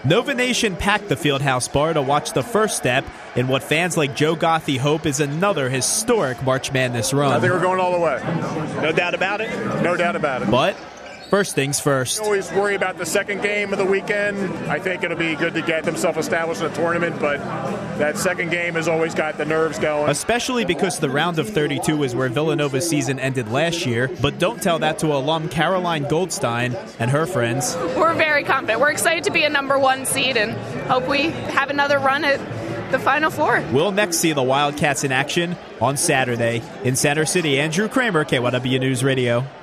Nova Nation packed the Fieldhouse Bar to watch the first step in what fans like Joe Gothi hope is another historic March Madness run. I think we're going all the way. No doubt about it? No doubt about it. But first things first. I always worry about the second game of the weekend. I think it'll be good to get themselves established in a tournament, but that second game has always got the nerves going. Especially because the round of 32 is where Villanova's season ended last year. But don't tell that to alum Caroline Goldstein and her friends. We're very confident. We're excited to be a number one seed and hope we have another run at the Final Four. We'll next see the Wildcats in action on Saturday. In Center City, Andrew Kramer, KYW News Radio.